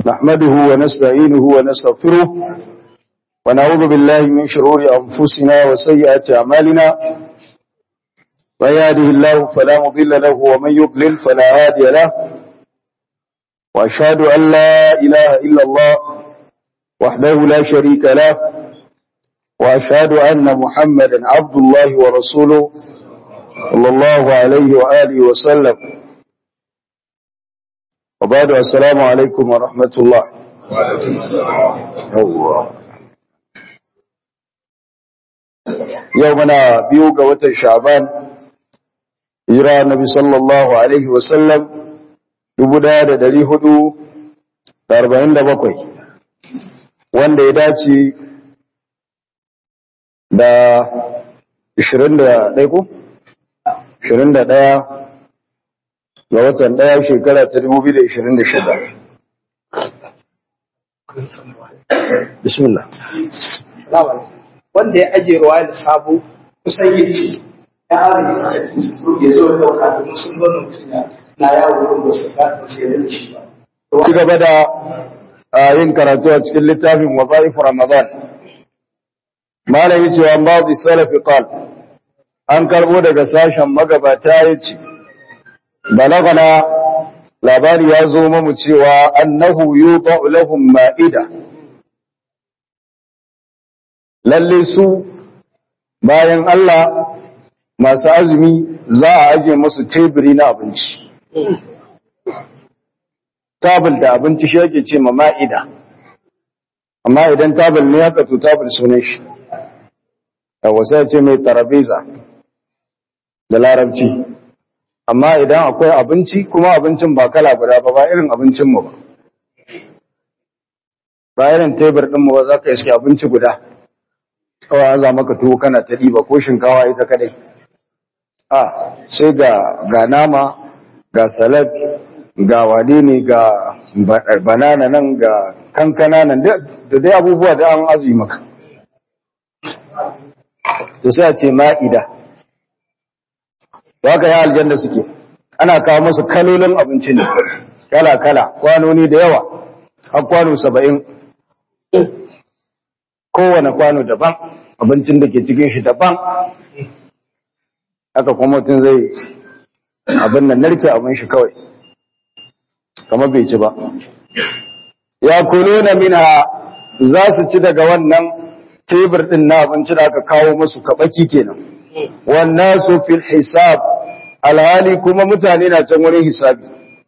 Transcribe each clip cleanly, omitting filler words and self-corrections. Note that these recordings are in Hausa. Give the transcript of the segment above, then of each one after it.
نحمده ونستعينه ونستغفره ونعوذ بالله من شرور أنفسنا وسيئات أعمالنا من يهده الله فلا مضل له ومن يضلل فلا هادي له وأشهد أن لا إله إلا الله وحده لا شريك له وأشهد أن محمدا عبد الله ورسوله صلى الله عليه وآله وسلم وبعد السلام عليكم ورحمة الله يومنا بيوغ وتر شعبان إجراء النبي صلى الله عليه وسلم يبدا دلي هدو 47 wanda ya dace da 21 ko 21 ga watan 1 shekara ta 2026 bismillah wanda ya ajiye ruwa da sabo kusan yin ce ya ajiye suka ci ya zo da dauka domin sun zo mutum na yawo wurin da su ba su yi da shi ba ci gaba da yin karatu a cikin littafin wazaif ramadan malami cewa an ba da salafi qal an karbo daga sashen magabata yace balagana labari ya zo mamu cewa annahu yudau lahum ma'ida lalle su bayan Allah masu azumi za a aje musu teburi na abinci tabul da abinci shi yake ce ma ma'ida amma idan tabul ne haka to tabul sunan shi yawa sai ce mai tarabeza da larabci amma idan akwai abinci kuma abincin ba kala guda ba irin abincinmu ba irin tebur ɗinmu ba za ka iske abinci guda kawai an za maka tuwo kana ta ɗiba ko shinkawa ita kadai sai ga nama ga salad ga wade ne ga banana nan ga kankana nan da dai abubuwa da an azumi maka to sai a ce ma'ida haka ya aljanna suke ana kawo musu kalolin abinci ne kala-kala kwanoni da yawa har kwano 70 kowane kwano daban abincin da ke cikin shi daban haka kuma mutum zai abin nan narke abin shi kawai kamar bai ci ba ya kuluna minha za su ci daga wannan tebur din na abinci da aka kawo musu kabaki kenan wannan su fil hisab alhali kuma mutane na can wurin hisabi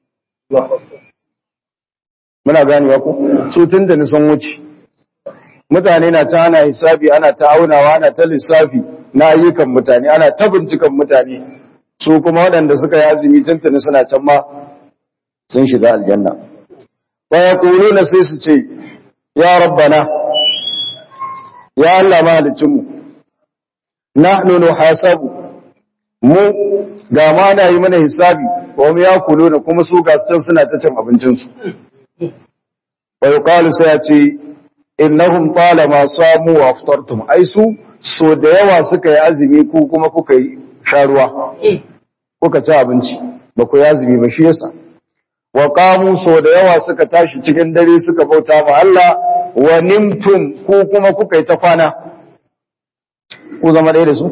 muna ganewa ku su tun da nisan wuce mutane na can ana hisabi ana ta aunawa ana ta lissafi na ayyukan mutane ana ta bincikan mutane su kuma waɗanda suka yi azumi tuntuni suna can ma sun shiga aljanna wa yaquluna sai su ce ya rabbana ya Allah mahalicinmu nahnu nuhasabu mu ga ma na yi mana hisabi wa mu yakuluna kuma su ga can suna ta cin abincinsu wa yuqalu sai ya ce innahum talama samu wa aftartum ai su so da yawa suka yi azumi ku kuma kuka yi sharuwa kuka ci abinci ba ku yi azumi ba shi yasa wa qamu so da yawa suka tashi cikin dare suka bauta ma Allah wa nimtum ku kuma kuka yi ta kwana ku zama ɗaya da su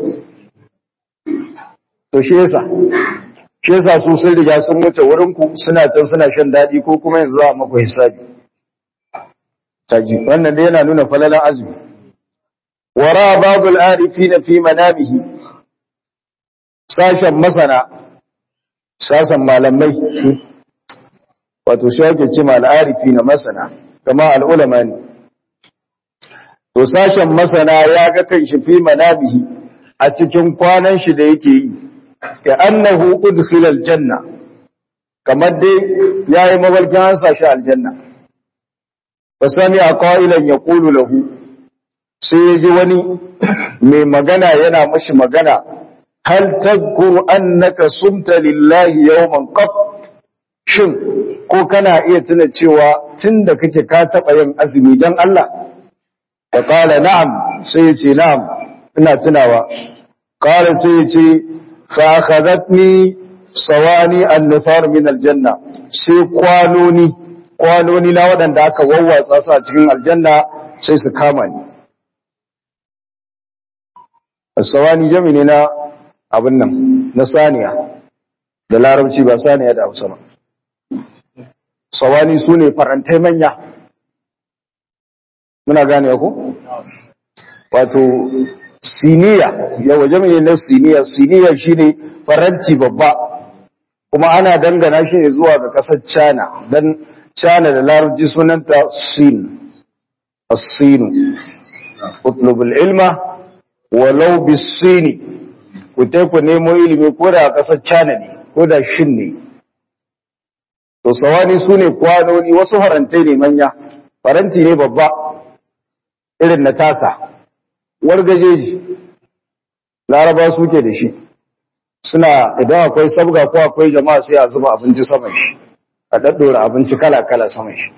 to shi yasa su sun riga sun wuce wurin ku suna can suna shan daɗi ko kuma yanzu a maku hisabi taji wannan dai yana nuna falalan azumi wara babul arifina fi manamihi sashen masana sashen malamai wato shi ake ce mal arifina masana kama al'ulama ne to sashen masana ya ga kan shi fi manamihi a cikin kwanan shi da yake yi ka annahu udkhila aljanna kamar dai yayi mabalkin an sashi aljanna fasami a qailan yaqulu lahu sai yaji wani mai magana yana mashi magana hal tadhkuru annaka sumta lillahi yawman qat shin ko kana iya tuna cewa tunda kake ka taba yin azumi dan Allah fa qala na'am sai yace na'am ina tunawa qala sai yace fa akhadhatni sawani an-nifar min al-janna sai kwanoni kwanoni na waɗanda aka wawwatsa su a cikin aljanna sai su kama ni. As-sawani jami ne na abin nan na saniya da larabci ba saniya da Hausa ba. Sawani sune farantai manya. Muna gane ku? Wato siniya, yawa jami'i na siniya shine faranti babba, kuma ana dangana shi ne zuwa ga ƙasar China, dan China da larabci sunanta Sin, as-sinu, utlubul ilma walau bis-sini, ku ku nemo ilimi ko da ƙasar China ne, ko da Shin ne. To sawani sune kwanoni, wasu farantai ne manya, faranti ne babba irin na tasa, wargajeji, laraba suke da shi, suna idan akwai sabga ko akwai jama'a sai a zuba abinci saman shi, a daddora abinci kala-kala saman shi.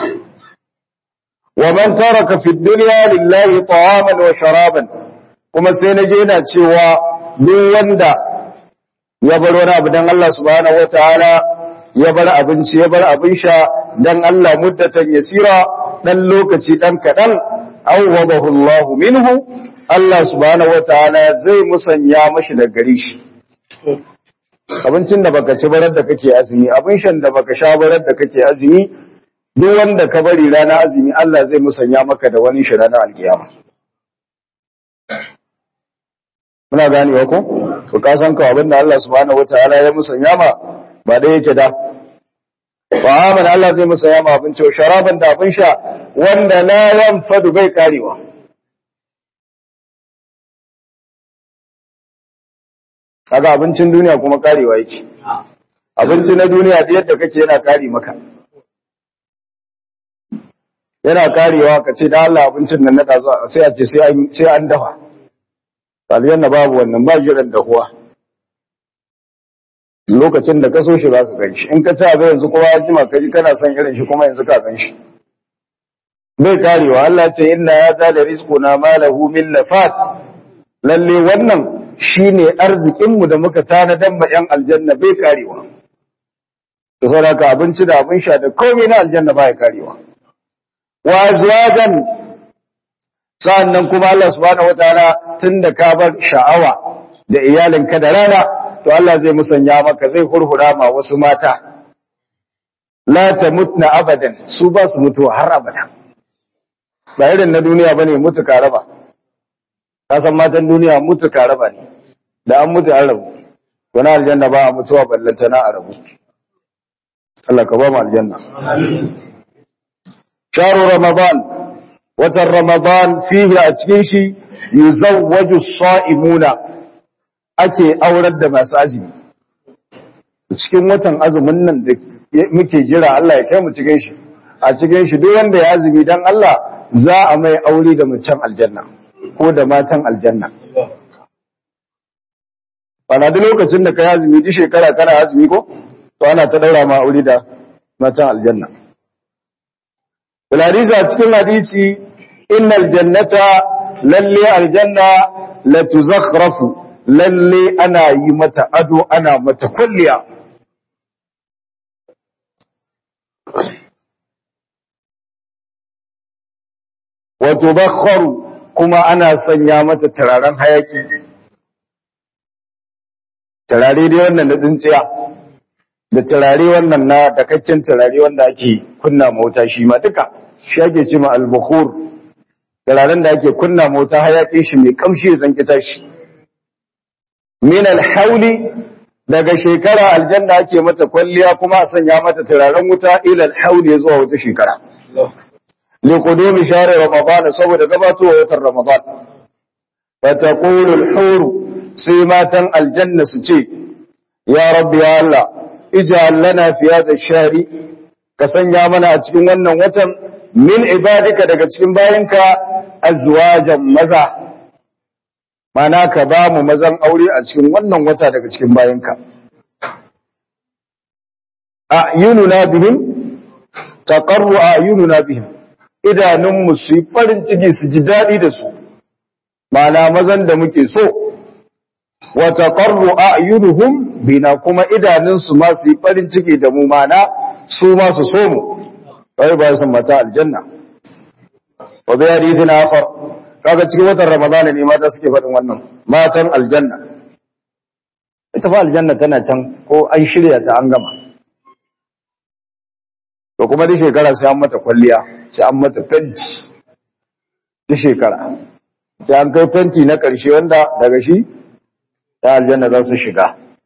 Wa man taraka fi dunya lillahi ta'aman wa sharaban, kuma sai naje yana cewa duk wanda ya bar wani abu dan Allah subhanahu wataala, ya bar abinci ya bar abin sha dan Allah muddatan yasira, dan lokaci dan kadan, awwadahu Allah minhu, Allah subhanahu wataala zai musanya mashi da gare shi. Abincin da baka ci barar da kake azumi, abin shan da baka sha barar da kake azumi, duk wanda ka bari ranar azumi Allah zai musanya maka da wani shi ranar alkiyama. Muna ganewa ko? To ka san ka abin da Allah subhanahu wataala ya musanya ma ba da yake da fa'aman Allah zai masa yama abinci, sharaban da abin sha wanda la yanfadu bai karewa. Kaga abincin duniya kuma karewa yake. Abinci na duniya da yadda kake yana kare maka. Yana karewa ka ce da Allah abincin nan na dazu sai a ce sai an dafa. Aljanna babu wannan, ba jiran dahuwa. Lokacin da ka so shi za ka gan shi, in ka ci abin yanzu kowa ya jima ka ji kana son irin shi kuma yanzu ka gan shi. Bai karewa, Allah ce inna ya za da rizku na malahu min lafat, lalle wannan shi ne arzikinmu da muka tanadan ma ‘yan aljanna bai karewa. Da sauraka abinci da abin sha da komai na aljanna ba ya karewa. Wa azwajan, sa'an nan kuma Allah subhanahu wa ta'ala tun da ka bar sha'awa da iyalinka da rana, to Allah zai musanya maka, zai hurhura ma wasu mata, la ta mutna abadan, su ba su mutuwa har abada. Ba irin na duniya ba ne mutu ka raba, ka san matan duniya mutu ka raba ne, da an mutu an rabu, wani aljanna ba a mutuwa ballantana a rabu. Allah ka ba mu aljanna. Sharu Ramadan, watan Ramadan fihi a cikin shi yuzawwaju sa'imuna, ake aurar da masu azumi. Cikin watan azumin nan da muke jira Allah ya kai mu cikin shi, a cikin shi duk wanda ya azumi dan Allah za a mai aure da macen aljanna ko da matan aljanna. Bana duk lokacin da ka yi azumi duk shekara kana azumi ko, to ana ta daura ma aure da matan aljanna. Hadisi a cikin hadisi, innal jannata lalle aljanna la tuzakhrafu, lalle ana yi mata ado, ana mata kulliya. Wato bakharu, kuma ana sanya mata turaren hayaki. Turare dai wannan da tsintsiya, da turare wannan na dakakken turare wanda ake kunna mota shi ma duka, shi ake ce ma al-bukhur. Turaren da ake kunna mota hayaki shi mai kamshi ya zankita shi. Min al-hauli, daga shekara aljanna ake mata kwalliya kuma a sanya mata turaren wuta ila al-hauli zuwa wata shekara. Li qudumi shahr ramadan, saboda gabatowa watan ramadan. Fa taqulu al-huru, sai matan aljanna su ce, ya rabbi ya Allah, ij'al lana fi hadha ash-shahri, ka sanya mana a cikin wannan watan min ibadika daga cikin bayinka azwajan maza. Mana ka ba mu mazan aure a cikin wannan wata daga cikin bayanka. A'yununa bihim, taqarru a'yununa bihim, idanunmu su yi farin ciki su ji daɗi da su, mana mazan da muke so, wa taqarru a'yunuhum bina, kuma idanunsu ma su yi farin ciki da mu, mana su ma su so mu. kai ba san mata aljanna wa bi hadithin akhar kaga cikin watan ramadana ne mata suke faɗin wannan matan aljanna ita fa aljanna tana can ko an shirya ta an gama to kuma duk shekara sai an mata kwalliya sai an mata fenti duk shekara sai an kai fenti na ƙarshe wanda daga shi ta aljanna za su shiga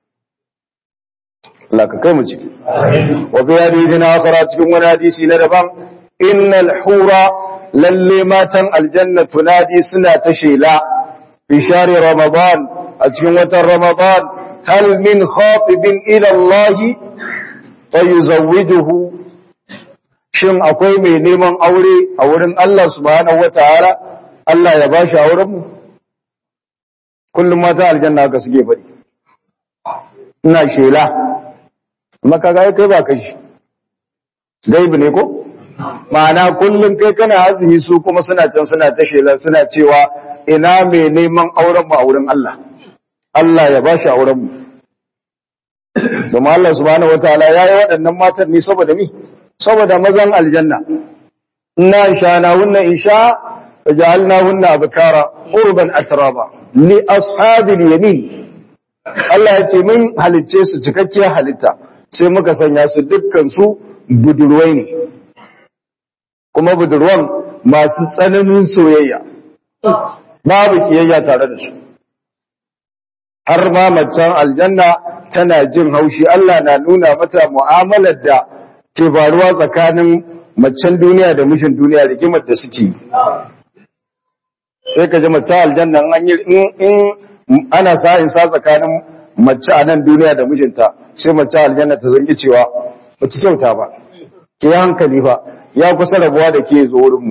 Allah ka kai mu ciki wa bi hadithin akhar cikin wani hadisi na daban innal hura lalle matan aljanna tunadi suna ta shela fi shari ramadan a cikin watan ramadan hal min khatibin ila Allah fayuzawwijuhu shin akwai mai neman aure a wurin Allah subhanahu wataala Allah ya bashi auren mu kullum mata aljanna haka suke faɗi ina shela amma kaga kai ba kashi gaibi ne ko ma'ana kullum kai kana azumi su kuma suna can suna ta shela suna cewa ina mai neman auren mu a wurin Allah Allah ya bashi auren mu kuma Allah subhanahu wataala yayi waɗannan matan ne saboda mi saboda mazan aljanna inna sha'nahunna insha faj'alnahunna abkara urban atraba li ashabil yamin Allah ya ce mun halicce su cikakkiyar halitta sai muka sanya su dukkan su budurwai ne kuma budurwan masu tsananin soyayya babu kiyayya tare da su har ma macen aljanna tana jin haushi Allah na nuna mata mu'amalar da ke faruwa tsakanin macen duniya da mijin duniya rigimar da suke yi sai ka ji macen aljanna in ana sa'in sa tsakanin mace a nan duniya da mijinta sai macen aljanna ta zangi cewa ba ki kyauta ba ke hankali ba ya kusa rabuwa da ke zo wurinmu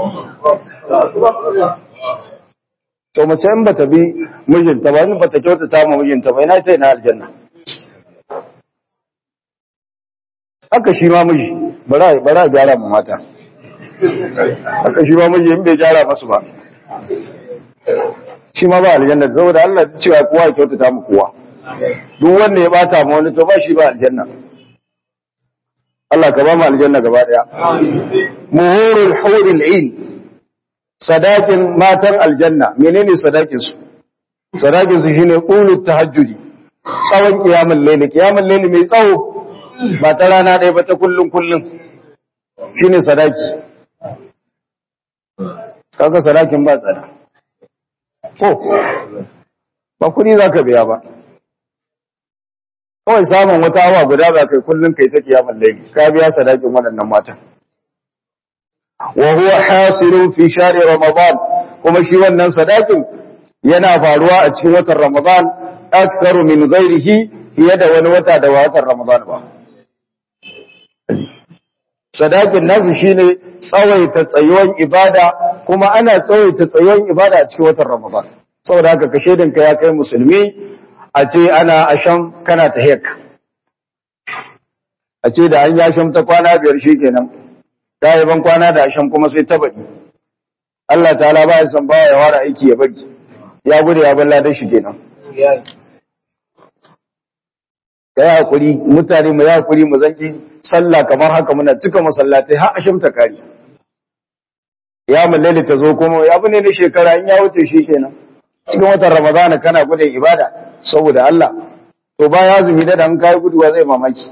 to mace in bata bi mijinta ba in bata kyautata ma mijinta ba ina ta ina aljanna haka shi ma miji bara gyara ma mata haka shi ma miji in bai gyara masu ba shi ma ba aljanna saboda Allah ya cewa kowa ya kyautata mu kowa duk wanda ya bata ma wani to ba shi ba aljanna Allah ka ba mu aljanna gaba daya muhurul hurul ain sadakin matan aljanna menene sadakin su sadakin su shine qulut tahajjudi tsawon kiyamul layli mai tsawo ba ta rana ɗaya ba ta kullun shine sadaki kaga sadakin ba tsada ko ba kudi zaka biya ba kawai samun wata awa guda za kai kullun kai ta kiyamul layli ka biya sadakin waɗannan matan wa huwa hasilun fi shahri ramadan kuma shi wannan sadakin yana faruwa a cikin watan ramadan aktharu min ghairihi fiye da wani wata da watan ramadan ba sadakin nasu shine tsawaita tsayuwan ibada kuma ana tsawaita tsayuwan ibada a cikin watan ramadan saboda haka ka shedinka ya kai musulmi a ce ana asham kana tahiyyak a ce da an yasham ta kwana biyar shikenan ta yi ban kwana da asham kuma sai ta baɗi Allah ta'ala ba ya san ba ya wara aiki ya bari ya gudu ya balla da shi kenan kai hakuri mutane mu ya hakuri mu zanki sallah kamar haka muna cika masallatai har asham ta kare ya mullaili ta zo kuma ya bune ne shekara in ya wuce shi kenan cikin watan ramadana kana gudun ibada saboda Allah to ba ya zumi da an kai guduwa zai mamaki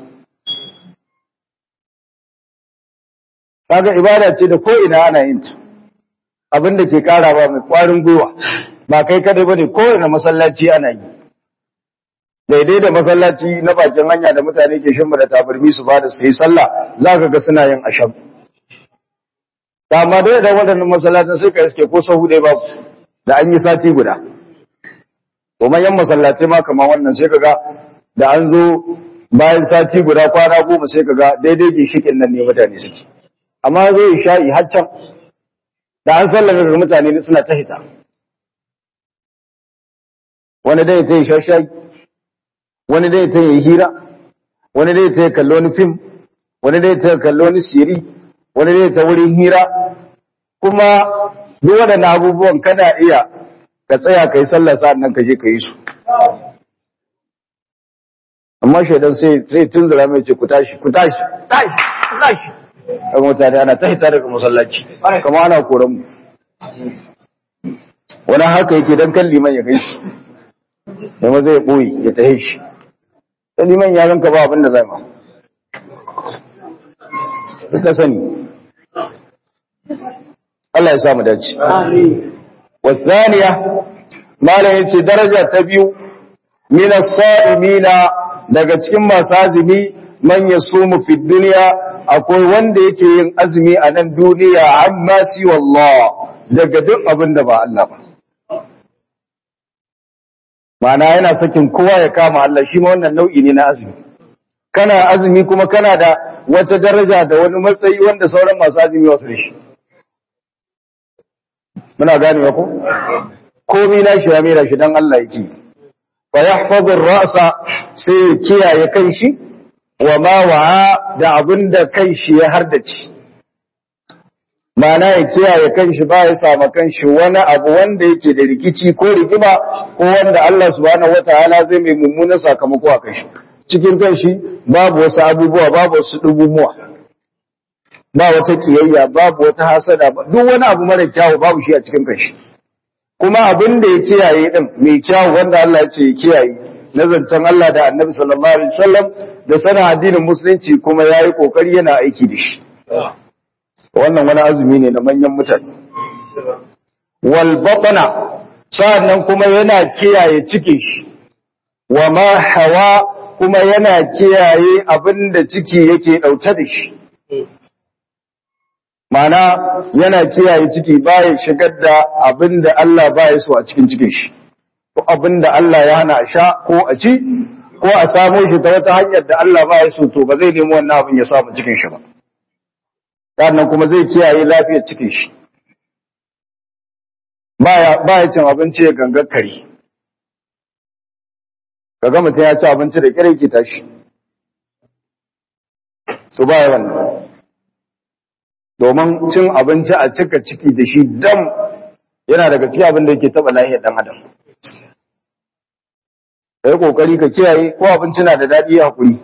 kaga ibada ce da ko ina ana yin ta abin da ke kara ba mai kwarin gwiwa ba kai kadai bane ko ina masallaci ana yi daidai da masallaci na bakin hanya da mutane ke shimma da tabarmi su bada su yi sallah zaka ga suna yin asham amma dai da wadannan masallatan sai ka iske ko sahu dai babu da an yi sati guda to manyan masallatai ma kamar wannan sai kaga da an zo bayan sati guda kwana 10 sai kaga daidai ginshikin nan ne mutane suke amma zo isha'i har can da an sallama ga mutane suna ta hita wani dai ta yi shashai wani dai ta yi hira wani dai ta kallo wani film wani dai ta kallo wani siri wani dai ta wurin hira kuma duk waɗannan abubuwan kana iya ka tsaya ka yi sallah sa'an nan ka je ka yi su amma shaidan sai tunzura mai ce ku tashi daga mutane ana ta hita daga masallaci kama ana koran mu wani haka yake dan kan liman ya gaishe yamma zai boye ya tahe shi dan liman ya ganka ba abin da zai ma ka sani Allah ya sa mu dace amin wasaniya malam yace daraja ta biyu min as-sa'imina daga cikin masu azumi man yasumu fi dunya akwai wanda yake yin azumi a nan duniya amma si wallah daga duk abin da ba Allah ba ma'ana yana sakin kowa ya kama Allah shi ma wannan nau'i ne na azumi kana azumi kuma kana da wata daraja da wani matsayi wanda sauran masu azumi wasu da shi muna gane ko komai na shi ya mera shi dan Allah yake fa yahfazu ar-ra'sa sai ya kiyaye kanshi wa ma wa'a da abinda kanshi ya hardace ma'ana ya kiyaye kanshi ba ya samu kanshi wani abu wanda yake da rikici ko rigima ko wanda Allah subhanahu wataala zai mai mummunan sakamako a kanshi cikin kanshi babu wasu abubuwa babu wasu dubumuwa ba wata kiyayya babu wata hasada duk wani abu mara kyawu babu shi a cikin kanshi kuma abin da ya kiyaye din mai kyawu wanda Allah ya ce ya kiyaye na zancen Allah da Annabi sallallahu alaihi wasallam da sanin addinin musulunci kuma yayi kokari yana aiki da shi wannan wani azumi ne na manyan mutane wal batna sannan kuma yana kiyaye cikin shi wa ma hawa kuma yana kiyaye abinda ciki yake dauke da shi mana yana kiyaye ciki baya shigar da abinda Allah baya so a cikin cikin shi ko abinda Allah ya hana a sha ko a ci ko a samo shi ta wata hanyar da Allah baya so to ba zai nemi wannan abin ya samu cikin shi ba sannan kuma zai kiyaye lafiyar cikin shi baya cin abinci ya gangar kare kaga mutum ya ci abinci da kire ki tashi to baya wannan domin cin abinci a cika ciki da shi dam yana daga cikin abin da yake taba lafiyar dan adam kai kokari ka kiyaye ko abinci na da dadi ya hakuri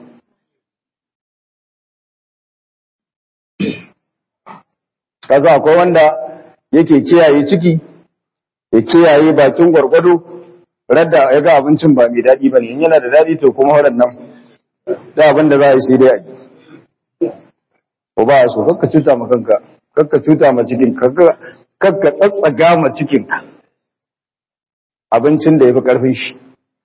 kaza akwai wanda yake kiyaye ciki ya kiyaye bakin gwargwado radda ya ga abincin ba mai dadi bane in yana da dadi to kuma waɗannan da abin da za a yi sai dai a yi ko ba so kakka cuta ma kanka kakka cuta ma cikin kakka tsatsaga ma cikin ka abincin da yafi karfin shi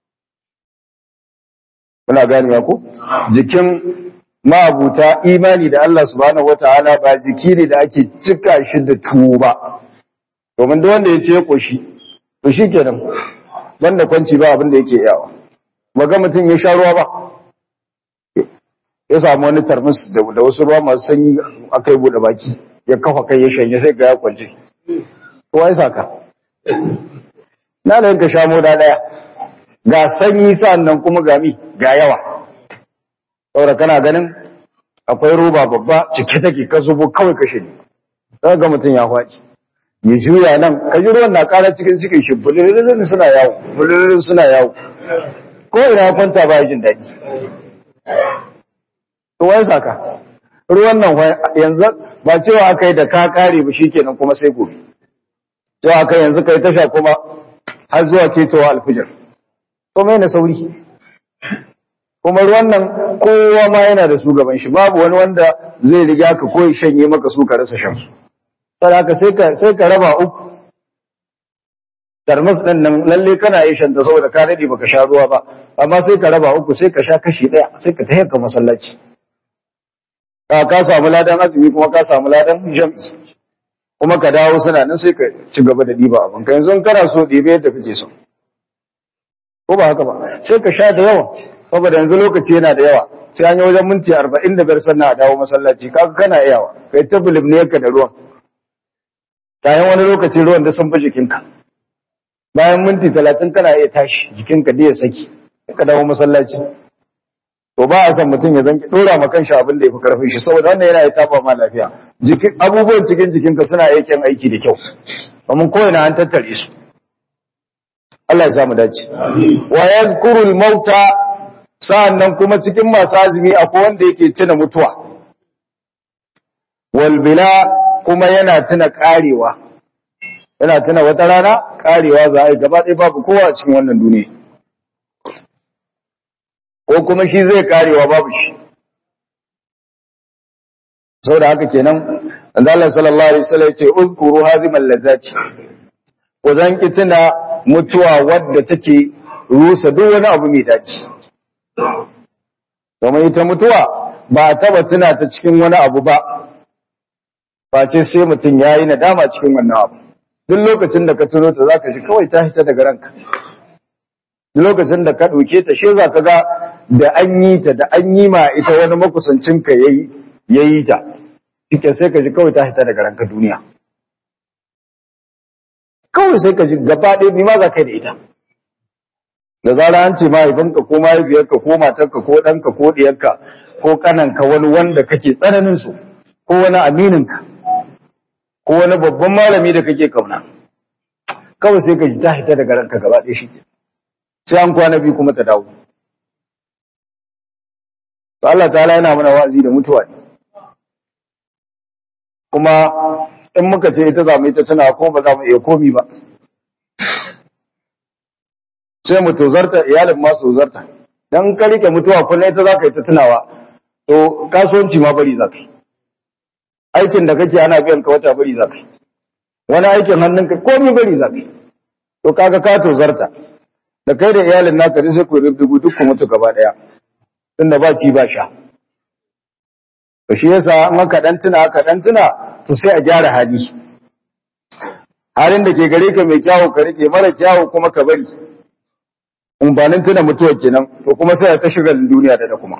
muna ganewa ko jikin ma'abuta imani da Allah subhanahu wataala ba jiki ne da ake cika shi da tuwo ba domin duk wanda ya ce ya koshi to shikenan banda kwanci ba abin da yake yawa maga mutum ya sha ruwa ba ya samu wani tarmus da wasu ruwa masu sanyi akai bude baki ya kafa kai ya shanye sai ga ya kwance kowa ya saka na da yanka sha moda daya ga sanyi sannan kuma ga yawa saboda kana ganin akwai roba babba cike take ka zubo kawai kashe ne sai ga mutum ya faɗi ya juya nan ka ji ruwan na ƙara cikin shi bulirin suna yawo ko ina kwanta ba jin daɗi to wai saka ruwan nan yanzu ba cewa aka yi da ka kare ba shikenan kuma sai gobe cewa aka yanzu kai tasha kuma har zuwa ketowa alfijir to mai na sauri kuma ruwan nan kowa ma yana da su gaban shi babu wani wanda zai riga ka koyi shanye maka su ka rasa shan su sai haka sai ka raba uku tarmas din nan lalle kana yi shanta saboda ka rade baka sha ruwa ba amma sai ka raba uku sai ka sha kashi daya sai ka tayyaka masallaci ka samu ladan azumi kuma ka samu ladan jam'i kuma ka dawo suna nan sai ka ci gaba da diba abin ka yanzu kana so dibe yadda kake so ko ba haka ba sai ka sha da yawa saboda yanzu lokaci yana da yawa sai an yi wajen minti 45 sannan a dawo masallaci kaga kana iyawa kai ta bulibne ka da ruwan bayan wani lokaci ruwan da sun fi jikinka bayan minti 30 kana iya tashi jikinka da ya saki ka dawo masallaci to ba a san mutum ya zanki dora ma kanshi abin da yafi karfin shi saboda wannan yana ya tafa ma lafiya abubuwan cikin jikinka suna aikin aiki da kyau amma ko ina an tattare su Allah ya samu dace wa yadhkurul mauta sa'annan kuma cikin masu azumi akwai wanda yake tuna mutuwa wal bila kuma yana tuna karewa, yana tuna wata rana karewa za a yi gaba ɗaya babu kowa a cikin wannan duniya, ko kuma shi zai karewa babu shi. Sau da haka kenan, Allah sallallahu Alaihi wasallam ya ce, "Uzkuru hazimal lazzati." Ku zan ki tuna mutuwa wadda take rusa duk wani abu mai daci. Domin ita mutuwa ba a taba tuna ta cikin wani abu ba, face sai mutum ya yi nadama cikin wannan abu. Duk lokacin da ka tuno ta za ka ji kawai ta hita daga ranka. Duk lokacin da ka ɗauke ta, shi za ka ga da an yi ta, da an yi ma ita wani makusancinka ya yi ta, shike sai ka ji kawai ta hita daga ranka duniya. Kawai sai ka ji gaba ɗaya ni ma za ka yi da ita. Da zara an ce mahaifinka ko mahaifiyarka ko matarka ko ɗanka ko ɗiyarka ko ƙananka wani wanda kake tsananin su, ko wani amininka, ko wani babban malami da kake kauna, kawai sai ka ji ta hita daga ranka gaba ɗaya shi ke. Sai an kwana biyu kuma ta dawo. To Allah ta'ala yana mana wa'azi da mutuwa ne. Kuma in muka ce ita za mu yi ta tuna ko ba za mu iya komi ba. Sai mu tozarta, iyalin ma su tozarta. Dan ka rike mutuwa kullum ita za ka yi ta tunawa, to kasuwanci ma bari za ka yi. Aikin da kake ana biyan ka wata bari za ka yi. Wani aikin hannunka komi bari za ka yi. To kaga ka tozarta. Da kai da iyalin naka ne sai ku rubdugu duk ku mutu gaba daya. Tunda ba ci ba sha. To shi yasa an aka dan tuna to sai a gyara hali. Halin da ke gare ka mai kyawu ka rike, mara kyawu kuma ka bari. Umbanin tuna mutuwar kenan, to kuma sai a ta shigalin duniya da kuma.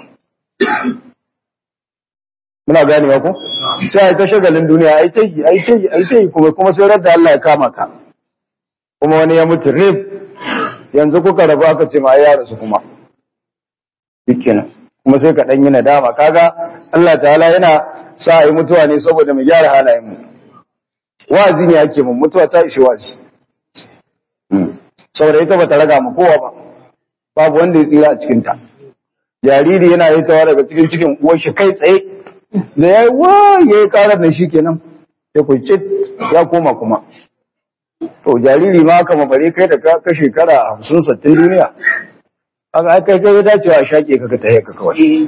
Muna ganewa ko? Sai a ta shigalin duniya ai ta yi kuma sai radda Allah ya kama ka. Kuma wani ya mutu rib, yanzu kuka rabu aka ce ma ya rasu kuma. Shikenan. Kuma sai ka dan yi nadama, kaga Allah ta'ala yana sa a yi mutuwa ne saboda mu gyara halayen mu. Wazi ne ake mun, mutuwa ta ishi wazi. Saboda ita bata raga mu kowa ba. Babu wanda ya tsira a cikin ta. Jariri yana yi tawa daga cikin uwar shi kai tsaye. Da yayi karar da shi kenan. Sai ku ce ya koma kuma. To jariri ma aka mabare kai da ka shekara 50-60 duniya. Aka kai dacewa a shaƙe ka ta ka kawai.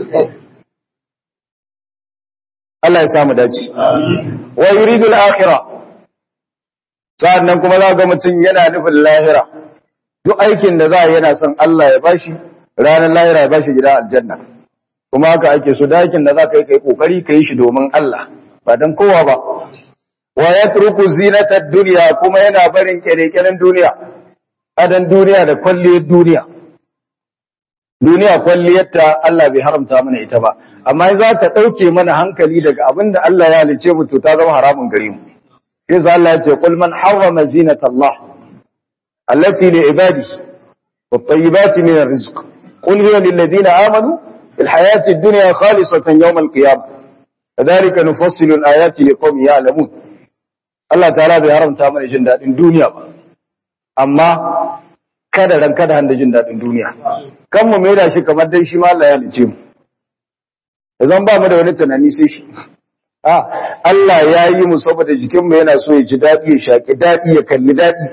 Allah ya samu dace. Wa yuridu al-akhirah. Sa'annan kuma za ga mutum yana nufin lahira. Duk aikin da za yana son Allah ya bashi, ranar lahira ya bashi gida aljanna. Kuma haka ake so da aikin da za ka yi kai kokari ka yi shi domin Allah, ba dan kowa ba. Wa yatruku zinata ad-dunya, kuma yana barin kere-keren duniya. Adan duniya da kwalliyar duniya. Duniya kwalliyarta Allah bai haramta mana ita ba, amma za ta ɗauke mana hankali daga abin da Allah ya halice mu to ta zama haramun gare mu. Sai Allah ya ce qul man harrama zinata Allah allati li ibadi wat tayyibati min ar-rizq qul hiya lil ladina amanu fil hayati ad-dunya khalisatan yawm al-qiyamah kadhalika nufassilu al-ayati liqaumin ya'lamun. Allah ta'ala bai haramta mana jin dadin duniya ba, amma kada handa jin daɗin duniya. Kan mu maida shi kamar dai shi ma Allah ya halice mu. Zan ba mu da wani tunani sai shi. Allah ya yi mu saboda jikin mu yana so ya ji daɗi, ya shaki daɗi, ya kalli daɗi.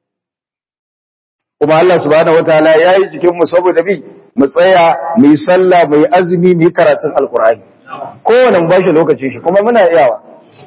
Kuma Allah subhanahu wataala ya yi jikin mu saboda mu tsaya, mu yi sallah, mu yi azumi, mu yi karatun Alkur'ani. Kowane mu bashi lokacin shi kuma muna iyawa.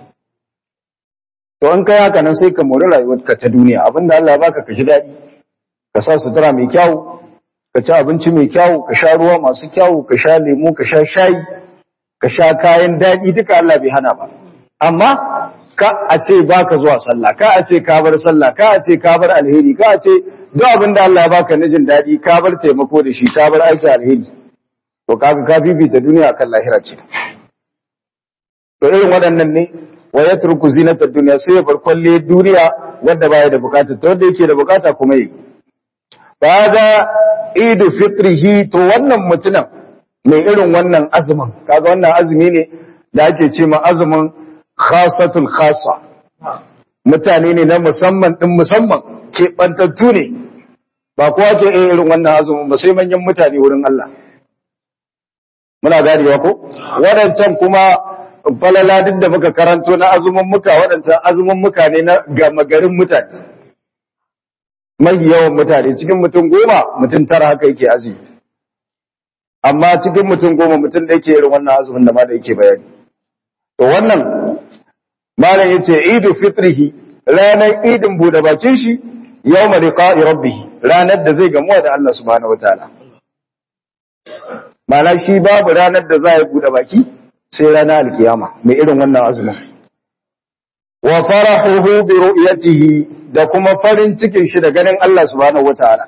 To an kai haka nan sai ka mori rayuwarka ta duniya, abinda Allah ya baka ka ji daɗi. Ka sa sutura mai kyau, ka ci abinci mai kyau, ka sha ruwa masu kyau, ka sha lemu, ka sha shayi, ka sha kayan daɗi, duka Allah bai hana ba. Amma ka a ce baka zuwa sallah, ka a ce ka bar sallah, ka a ce ka bar alheri, ka a ce duk abin da Allah ya baka na jin daɗi ka bar taimako da shi, ka bar aiki alheri. To kaga ka fifita duniya akan lahira ce. To irin waɗannan ne wa yatruku zinata dunya, sai ya bar kwalle duniya wanda baya da bukata, to wanda yake da bukata kuma yi. Kaga idu fitrihi, to wannan mutumin mai irin wannan azumin, kaga wannan azumi ne da ake ce ma azumin khasatul khasa, mutane ne na musamman din musamman, keɓantattu ne, ba kowa ke irin wannan azumin ba sai manyan mutane wurin Allah. Muna ganewa ko? Waɗancan kuma falala duk da muka karanto na azumin muka waɗancan azumin muka ne na gama garin mutane mai yawan mutane cikin mutum 10 mutum 9 haka yake azumi amma cikin mutum 10 mutum da yake irin wannan azumin da ma da yake bayani to wannan malam yace idu fitrihi ranar idin bude bakin shi yawma liqa'i rabbih ranar da zai gamuwa da Allah subhanahu wataala mana shi babu ranar da za ya bude baki sai ranar alkiyama mai irin wannan azumin wa farahuhu bi ru'yatihi da kuma farin cikin shi da ganin Allah subhanahu wataala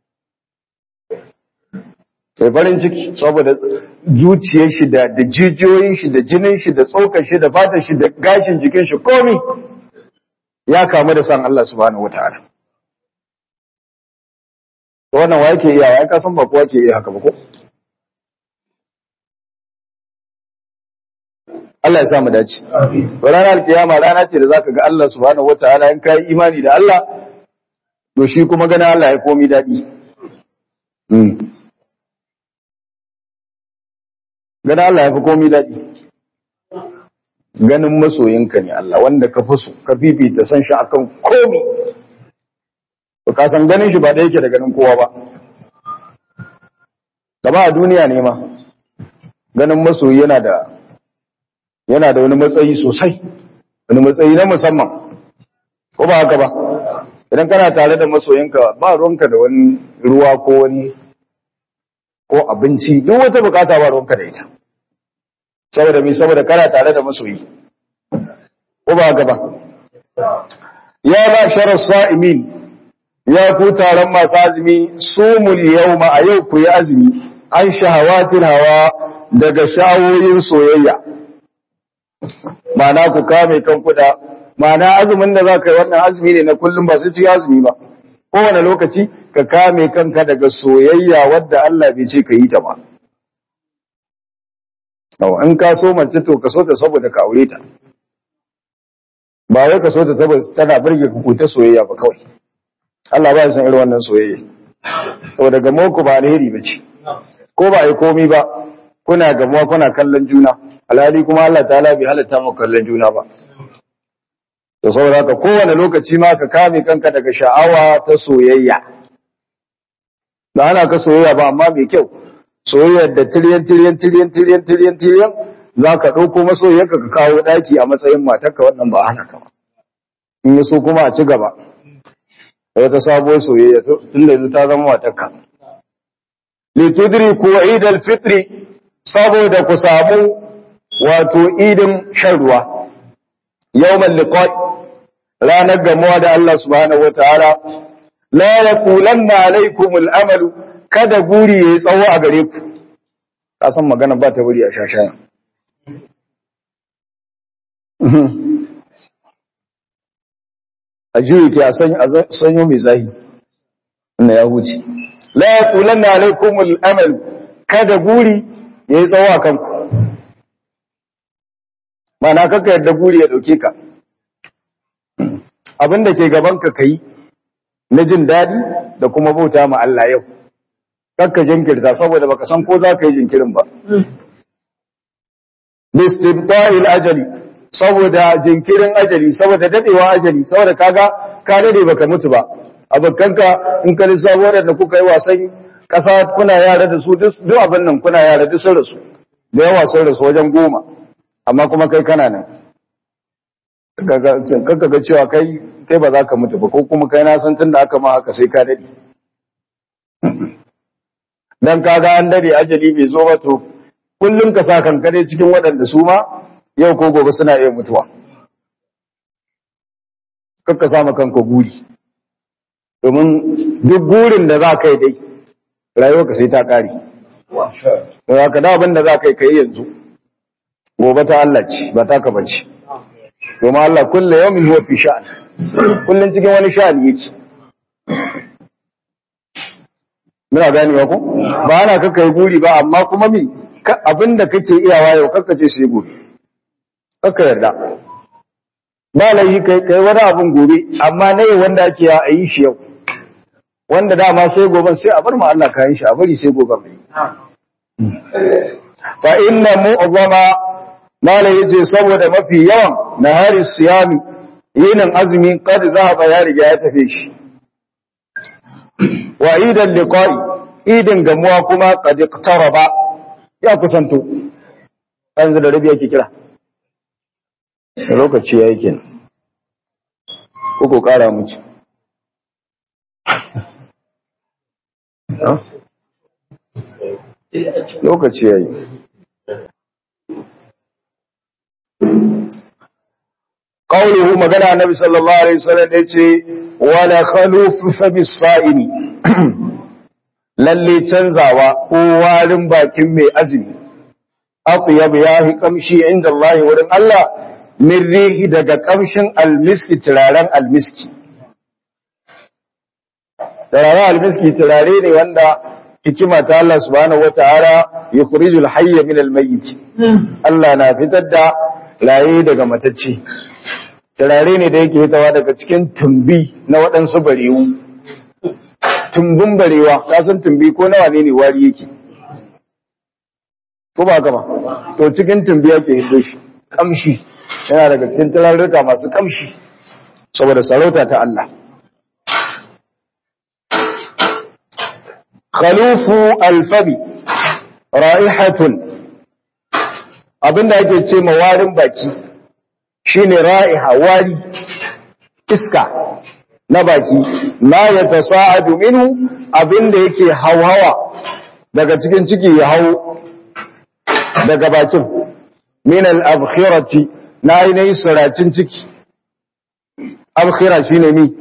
sai farin ciki saboda zuciyar shi da jijiyoyin shi da jinin shi da tsokar shi da fatar shi da gashin jikin shi komai ya kamu da san Allah subhanahu wataala to wannan wa yake iya ai ka san ba kowa ke iya haka ba ko Allah ya sa mu dace ranar kiyama rana ce da zaka ga Allah subhanahu wataala in kai imani da Allah to shi kuma gana Allah ya komi dadi gana Allah ya fi komi dadi ganin masoyinka ne Allah wanda ka fi so ka fifita san shi akan komi to ka san ganin shi ba da yake da ganin kowa ba gaba a duniya ne ma ganin masoyi yana da wani matsayi sosai wani matsayi na musamman ko ba haka ba idan kana tare da masoyinka ba ruwanka da wani ruwa ko wani ko abinci duk wata bukata ba ruwanka da ita saboda kana tare da masoyi ko ba haka ba ya ba sharar sa'imin ya ku taron masu azumi sumul yawma a yau ku yi azumi an shahawatin hawa daga shawoyin soyayya ma'ana ku kame kan kuda ma'ana azumin da za ka yi wannan azumi ne na kullum ba su ci azumi ba kowane lokaci ka kame kanka daga soyayya wadda Allah bai ce ka yi ta ba in ka so mace to ka so ta saboda ka aure ta ba wai ka so ta tana burge ku ta soyayya ba kawai Allah ba ya san irin wannan soyayya saboda gamo ku ba alheri ba ce ko ba ai komai ba kuna gamuwa kuna kallon juna alhali kuma Allah ta'ala bai halatta mu kallon juna ba to saboda haka kowane lokaci ma ka kame kanka daga sha'awa ta soyayya da ana ka soyayya ba amma mai kyau soyayyar da tiryan za ka ɗauko masoyiyarka ka kawo ɗaki a matsayin matarka wannan ba hana ka ba in ya so kuma a ci gaba da ta sabuwar soyayya tun da ta zama matarka litudri ku idal fitri saboda ku samu wato idin shan ruwa yawmal liqa'i ranar gamuwa da Allah subhanahu wataala la yaqulanna alaykum al-amalu kada guri yayi tsawo a gare ku ka san magana ba ta buri a shashaya a juyi ke a sanyo mai zahi inda ya huce la yaqulanna alaykum al-amalu kada guri yayi tsawo a kanku mana kaka yadda guri ya dauke ka abinda ke gaban ka kai na jin dadi da kuma bauta ma Allah yau kakka jinkirta saboda baka san ko za ka yi jinkirin ba bistimta'il ajali saboda jinkirin ajali saboda dadewa ajali saboda kaga ka dade baka mutu ba abokanka in ka lissafo da kuka yi wasan kasa kuna yara da su duk abin nan kuna yara duk sun rasu da yawa sun rasu wajen 10 amma kuma kai kana nan kanka ga cewa kai ba za ka mutu ba ko kuma kai na san tunda aka ma haka sai ka dade dan kaga an dade ajali bai zo ba to kullum ka sa kanka dai cikin waɗanda su ma yau ko gobe suna iya mutuwa kanka sama kanka guri domin duk gurin da za ka yi dai rayuwarka sai ta ƙare da ka da abin da za ka yi kai yanzu gobe ta Allah ce ba ta ka bace domin Allah kulle yawmin huwa fi sha'an kullun cikin wani sha'ani yake muna ganewa ko ba ana kaka yi guri ba amma kuma mi abinda kake iyawa yau kaka ce sai gobe kaka yarda ba laifi kai wani abin gobe amma na yau wanda ake a yi shi yau wanda dama sai goben sai a bar ma Allah kayan shi a bari sai goben mai fa inna mu'zama malai yace saboda mafi yawan nahari siyami yinin azumi qad zahaba ya riga ya tafe shi wa idan liqa'i idin gamuwa kuma qad iqtaraba ya kusanto yanzu da rabi yake kira lokaci yayi kenan ko kara miki lokaci yayi qawluhu magana annabi sallallahu alaihi wasallam yace wala khalufu fa bis-sa'imi lalle canzawa ko warin bakin mai azumi atyab yahi kamshi inda Allah wurin Allah min rihi daga kamshin almiski turaren almiski turaren almiski turare ne wanda hikima ta Allah subhanahu wataala yukhrijul hayya min almayyit Allah na fitar da raye daga matacce turare ne da yake hitawa daga cikin tumbi na waɗansu barewu tumbin barewa kasan tumbi ko nawa ne wari yake ko ba gaba to cikin tumbi yake hito shi kamshi yana daga cikin turarruka masu kamshi saboda sarauta ta Allah khalufu alfabi ra'ihatun abinda yake ce ma warin baki shine ra'iha wari iska na baki ma yatasa'adu minhu abinda yake hawhawa daga cikin ciki ya hawo daga bakin min al-abkhirati na ainihin saracin ciki abkhira shine mi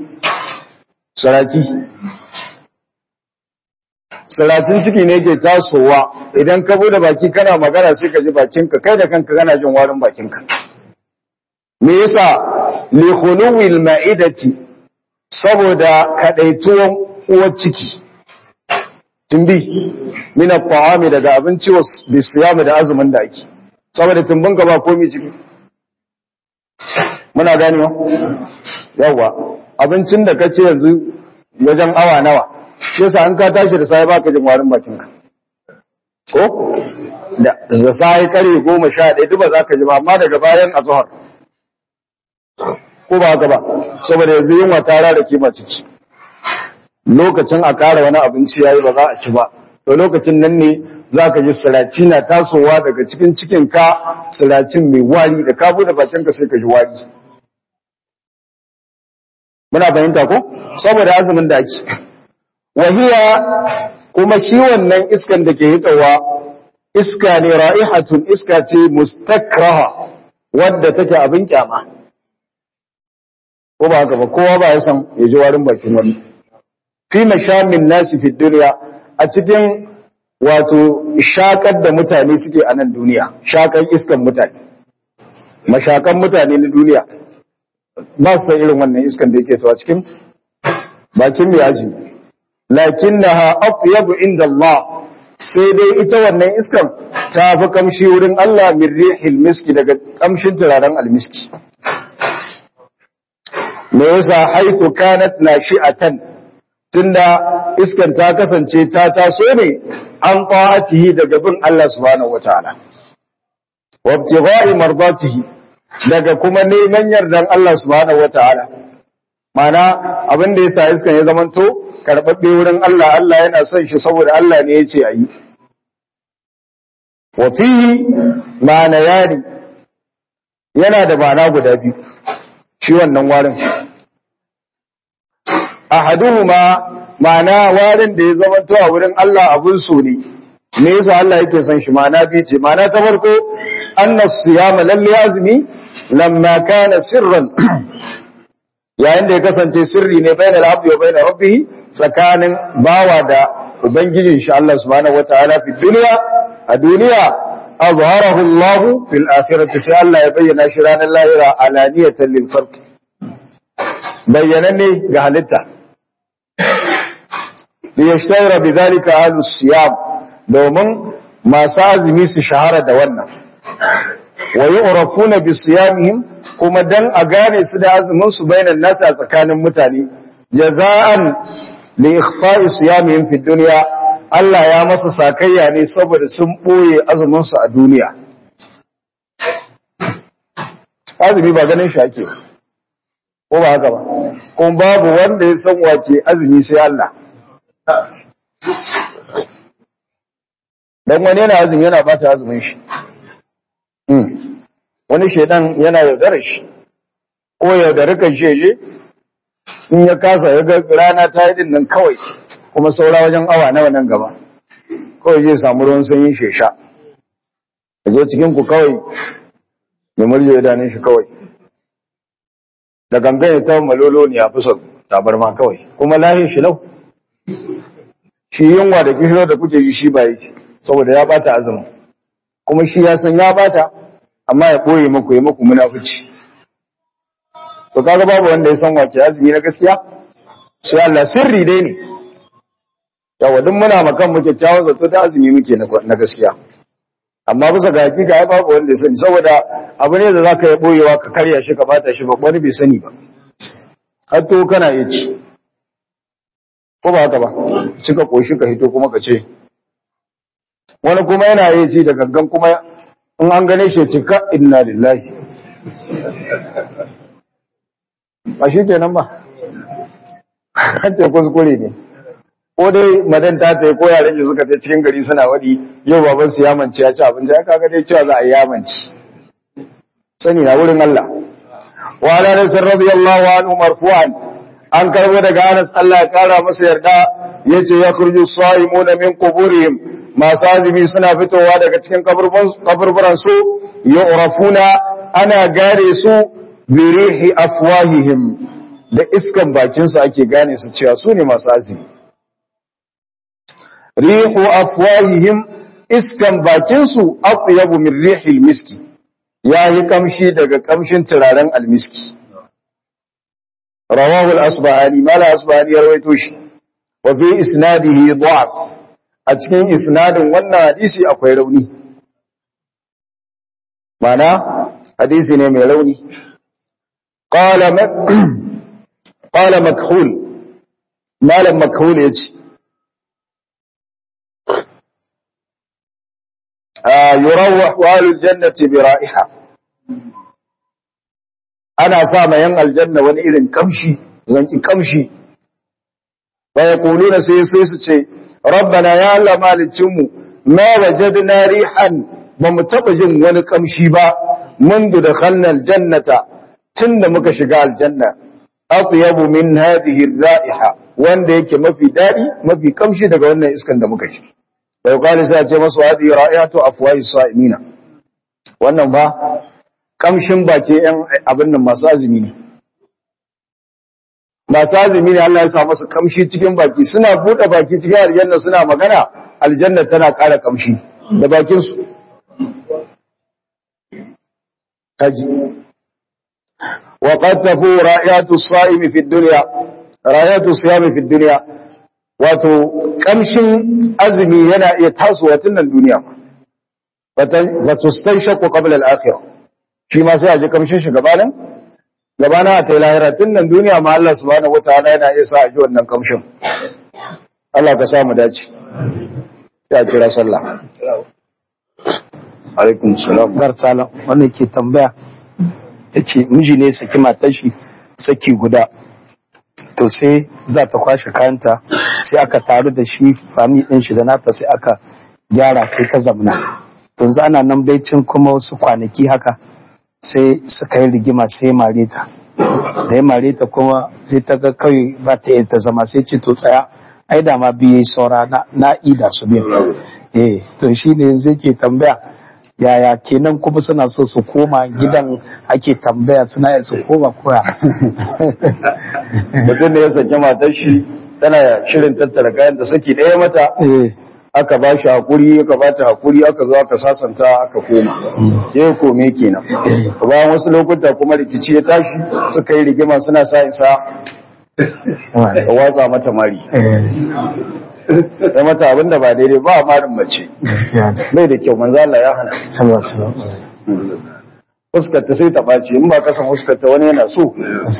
saracin ciki ne ke tasowa idan ka bude baki kana magana sai ka ji bakinka kai da kanka kana jin warin bakinka me yasa li khuluwil ma'idati saboda kadaituwan uwar ciki tumbi min at-ta'ami daga abinci wa bisiyami da azumin da ake saboda tumbin ka ba komai ciki muna ganewa yawa abincin da kace yanzu wajen awa nawa yasa an ka tashi da sai baka jin warin bakinka ko da sai kare 11 duba zaka ji ba amma daga bayan azhar ko ba haka ba saboda yanzu yunwa ta rara kima ciki lokacin a ƙara wani abinci yayi ba za a ci ba to lokacin nan ne zaka ji siraci na tasowa daga cikin cikin ka siracin mai wari da ka bude bakin ka sai ka ji wari muna fahimta ko saboda azumin da ake wahiya kuma shi wannan iskan da ke hitawa iska ne ra'ihatun iska ce mustakraha wadda take abin kyama ko ba haka ba kowa ba ya san ya ji warin bakin wani fi mashamin nasi fi duniya a cikin wato shakar da mutane suke a nan duniya shakar iskan mutane mashakan mutane na duniya ba su san irin wannan iskan da yake to a cikin bakin mai azumi lakinnaha atyabu inda Allah sai dai ita wannan iskan ta fi kamshi wurin Allah min rihil miski daga kamshin turaren almiski me yasa haithu kanat nashi'atan tunda iskan ta kasance ta taso ne an ta'atihi daga bin Allah subhanahu wataala wa ibtigha'i mardatihi daga kuma neman yardan Allah subhanahu wataala mana abin da yasa iskan ya zamanto karbabbe wurin Allah Allah yana son shi saboda Allah ne yace ayi wa fihi ma'ana yani yana da ma'ana guda biyu shi wannan warin ahaduhuma ma'ana warin da ya zamanto a wurin Allah abun so ne me yasa Allah yake son shi ma'ana biyu ce ma'ana ta farko annas siyama lalle azmi lamma kana sirran yayin da ya kasance sirri ne bainal abdi wa bainar rabbih tsakanin bawa da ubangijin shi Allah subhanahu wataala fi dunya a duniya azharahu Allah fil akhirati sai Allah ya bayyana shi ranar lahira alaniyatan lil khalq bayyana ne ga halitta li yashtahira bidhalika ahlus siyam domin masu azumi su shahara da wannan wa yu'rafuna bi siyamihim kuma dan a gane su da azumin su bainan nasu a tsakanin mutane jaza'an li ikhfa'i siyamihim fi dunya Allah ya masa sakayya ne saboda sun boye azumin su a duniya azumi ba ganin shi ake ko ba haka ba kuma babu wanda ya san wake azumi sai Allah dan wani yana azumi yana bata azumin shi wani shedan yana yaudarar shi ko yaudari kan sheje in ya kasa ya ga rana ta yi din nan kawai kuma saura wajen awa nawa nan gaba kawai zai samu ruwan sanyin shesha ya zo cikin ku kawai ya murje idanun shi kawai da gangan ta malolo ne a fusa tabarma kawai kuma lahin shi lau shi yunwa da kishiro da kuke yi shi ba yake saboda ya bata azumin kuma shi ya san ya bata amma ya ɓoye muku ya muku munafici to kaga babu wanda ya san wake azumi na gaskiya sai Allah sirri dai ne yawa duk muna makan mu kyakkyawan zato da azumi muke na gaskiya amma bisa ga hakika ai babu wanda ya sani saboda abu ne da zaka yi boyewa ka karya shi ka bata shi ba wani bai sani ba har to kana yi ci ko ba haka ba cika koshi ka hito kuma ka ce wani kuma yana yi ci da gangan kuma in an gane shi cika inna lillahi ba shi kenan ba an ce kuskure ne ko dai madan ta yi ko yaran ji suka ta cikin gari suna wadi yau baban su yamanci ya ci abinci ya kaga dai cewa za a yi yamanci sani na wurin Allah wa ala nasir radiyallahu anhu marfu'an an karbo daga Anas Allah ya kara masa yarda yace ya khurju saimuna min quburihim masu azumi suna fitowa daga cikin kaburburan su yu'rafuna ana gare su bi rihi afwahihim da iskan bakin su ake gane su cewa su ne masu azumi rihu afwahihim iskan bakin su atyabu min rihil miski yayi kamshi daga kamshin turaren almiski rawahu al-asbahani mala asbahani ya rawaito shi wa fi isnadihi da'af a cikin isnadin wannan hadisi akwai rauni mana hadisi ne mai rauni qala makhul malam makhul yace yurawwahu ahlul jannati bi ra'iha ana sa ma yan aljanna wani irin kamshi zanki kamshi fa yaquluna sai su ce rabbana ya Allah malicinmu ma wajadna rihan ba mu taba jin wani kamshi ba mundu da khannal jannata tunda muka shiga aljanna atyabu min hadhihi ar-ra'iha wanda yake mafi dadi mafi kamshi daga wannan iskan da muka shi sai kwali sai ce masu hadhihi ra'ihatu afwahi sa'imina wannan ba kamshin baki yan abin nan masu azumi ne masu azumi ne Allah ya sa masu kamshi cikin baki suna buɗe baki cikin aljanna suna magana aljanna tana ƙara kamshi da bakinsu haji wa qad tafu ra'yatu as-sa'imi fi ad-dunya ra'yatu as-siyami fi ad-dunya wato kamshin azumi yana iya tasowa tun nan duniya fa tustanshaqu qabla al-akhirah shi ma sai a ji kamshin shi gabanin a ta lahira tun nan duniya ma Allah subhanahu wataala yana iya sa a ji wannan kamshin Allah ka samu dace ya kira sallah alaikum salam bartala wannan ke tambaya yace miji ne saki matar shi saki guda to sai za ta kwashe kayanta sai aka taru da shi fami din shi da nata sai aka gyara sai ta zamna to yanzu ana nan baicin kuma wasu kwanaki haka sai suka yi rigima sai mare ta da ya mare ta kuma sai ta ga kawai ba ta yi ta zama sai ce to tsaya ai da ma biye saura na ida su biyu to shi ne yanzu yake tambaya yaya kenan kuma suna so su koma gidan ake tambaya suna yin su koma koya mutum da ya saki matar shi tana shirin tattara kayan da saki ɗaya mata aka ba shi hakuri aka ba ta hakuri aka zo aka sasanta aka koma ya kome kenan bayan wasu lokuta kuma rikici ya tashi suka yi rigima suna sa isa watsa mata mari ya mata abinda ba daidai ba a marin mace bai da kyau manzo Allah ya hana fuskarta sai ta ɓaci in ba kasan fuskarta wani yana so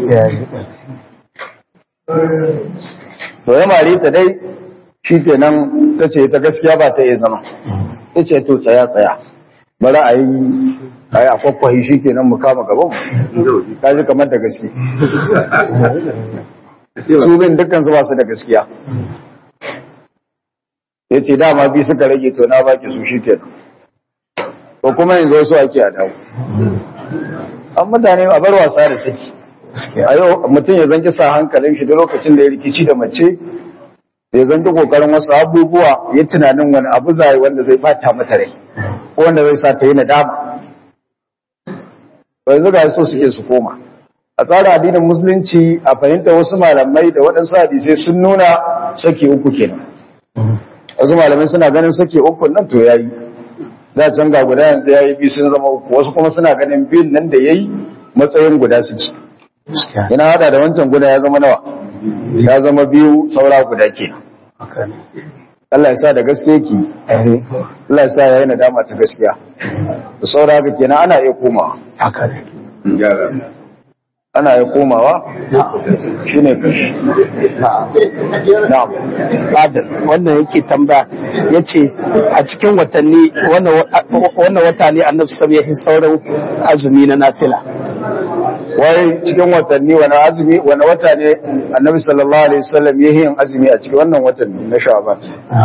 to ya mare ta dai shi kenan ta ce ta gaskiya ba ta iya zama ta ce to tsaya bari a yi ai a kwakwahi shikenan mu kama gaban mu kaji kamar da gaske su bin dukkan su ba su da gaskiya yace dama bi suka rage to na baki su shikenan ko kuma yanzu wasu ake a dawo an mutane a bar wasa da saki a yau mutum ya zanki sa hankalin shi da lokacin da ya rikici da mace ya zanki kokarin wasu abubuwa ya tunanin wani abu zai wanda zai bata mata rai ko wanda zai sa ta yi nadama yanzu ga so suke su koma a tsarin addinin musulunci a fahimta wasu malamai da waɗansu hadisai sun nuna sake uku kenan wasu malamai suna ganin sake uku nan to yayi za can ga guda yanzu yayi biyu sun zama uku wasu kuma suna ganin biyun nan da yayi matsayin guda suke yana hada da wancan guda ya zama nawa ya zama biyu saura guda ke Allah ya sa da gaske ki Allah ya sa yayi nadama ta gaskiya da saura haka kenan ana iya komawa ana iya komawa shine kashi na'am adal wannan yake tambaya yace a cikin watanni wannan wata ne annabi sallallahu alaihi sauran azumi na nafila wai cikin watanni wani azumi wani wata ne annabi sallallahu alaihi wasallam yayin yin azumi a cikin wannan watan na Sha'ban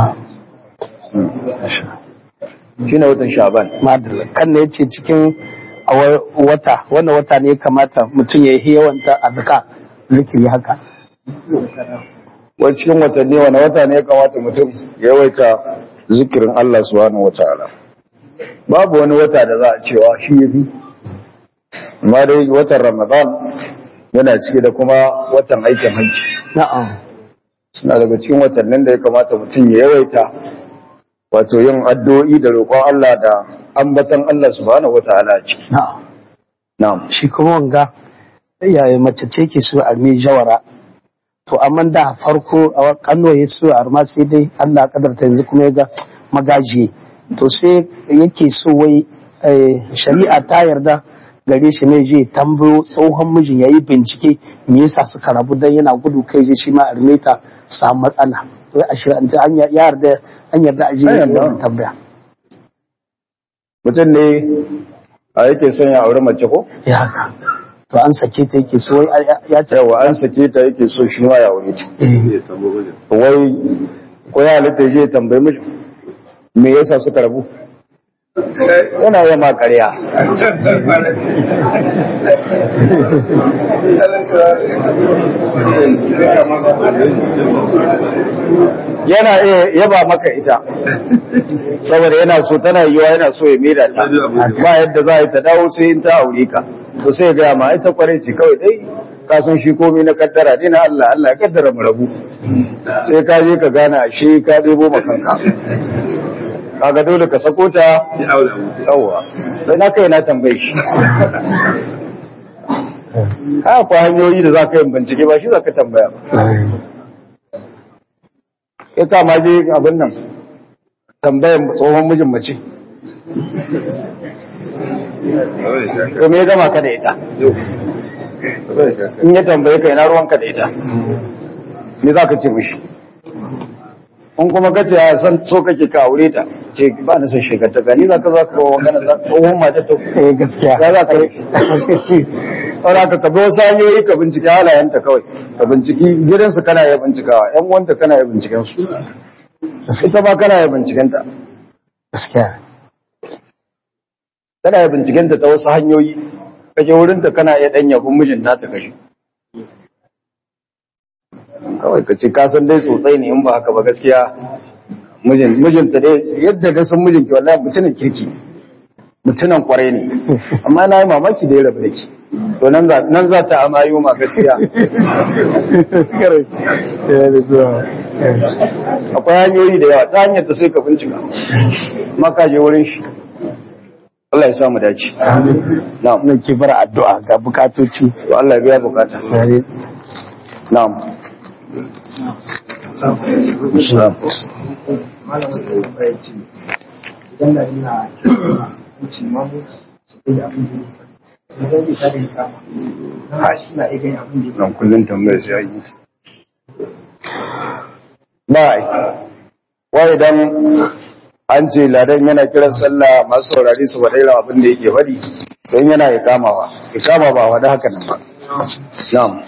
shine watan Sha'ban madalla kan ne yace cikin wannan wata ne kamata mutum ya yi yawanta azka zikiri haka wai cikin watanni wani wata ne ya kamata mutum ya yawaita zikirin Allah subhanahu wataala babu wani wata da za a cewa shi yafi amma dai watan Ramadan yana cike da kuma watan aikin hajji na'am suna daga cikin watannin da ya kamata mutum ya yawaita wato yin addu'o'i da roƙon Allah da ambatan Allah subhanahu wataala ciki na'am na'am shi kuma wanga yayin mace ce ke so armi jawara to amma da farko a kannoye so arma sai dai Allah kadarta yanzu kuma yaga magaji to sai yake so wai shari'a ta yarda gare shi ne je tambayo tsohon mijin yayi bincike me yasa suka rabu dan yana gudu kai je shi ma armeta samu matsala to a shiranta an yarda a je wannan tambaya mutum ne a yake son ya aure mace ko ya haka to an sake ta yake so wai ya ce yawa an sake ta yake so shi ma ya aure ta wai ko ya halitta je tambayi miji me yasa suka rabu yana yi ma ƙarya yana iya yaba maka ita saboda yana so tana yiwa yana so ya mera ta ba yadda za a yi ta dawo sai in ta aure ka to sai ya gaya ma ita kwarai ce kawai dai ka san shi komai na kaddara ne na Allah Allah ya kaddara mu rabu sai ka je ka gana shi ka ɗebo makanka kaga dole ka sako ta yawa sai na kai na tambaye shi ha ko hanyoyi da za ka yi bincike ba shi za ka tambaya ba ita ma je abin nan tambayan tsohon mijin mace kuma ya gama ka da ita in ya tambaye ka yana ruwanka da ita me za ka ce mishi in kuma ka ce ya san so kake ka aure ta ce ba na san shekar ta gani za ka kawo magana za tsohon mata ta gaskiya za ka yi saboda ka tabi wasu hanyoyi ka bincike halayenta kawai ka binciki gidansu kana iya bincikawa yan uwanta kana iya binciken su ita ma kana iya bincikenta gaskiya kana iya bincikenta ta wasu hanyoyi kaje wurinta kana iya dan yabon mijin nata kashi kawai ka ce ka san dai tsotsai ne in ba haka ba gaskiya mijinta dai yadda ka san mijinki wallahi mutumin kirki mutumin kwarai ne amma na yi mamaki da ya rabu da ki to nan za ta amayo ma gaskiya akwai hanyoyi da yawa ta hanyar ta sai ka bincika maka je wurin shi Allah ya samu dace na'am nan ke bar addu'a ga bukatoci to Allah ya biya bukata na'am nan kullum tambayar sai yi ba wai idan an ce ladan yana kiran sallah masu saurari su faɗa irin abin da yake faɗi don yana ikama ba faɗa haka nan ba. Na'am.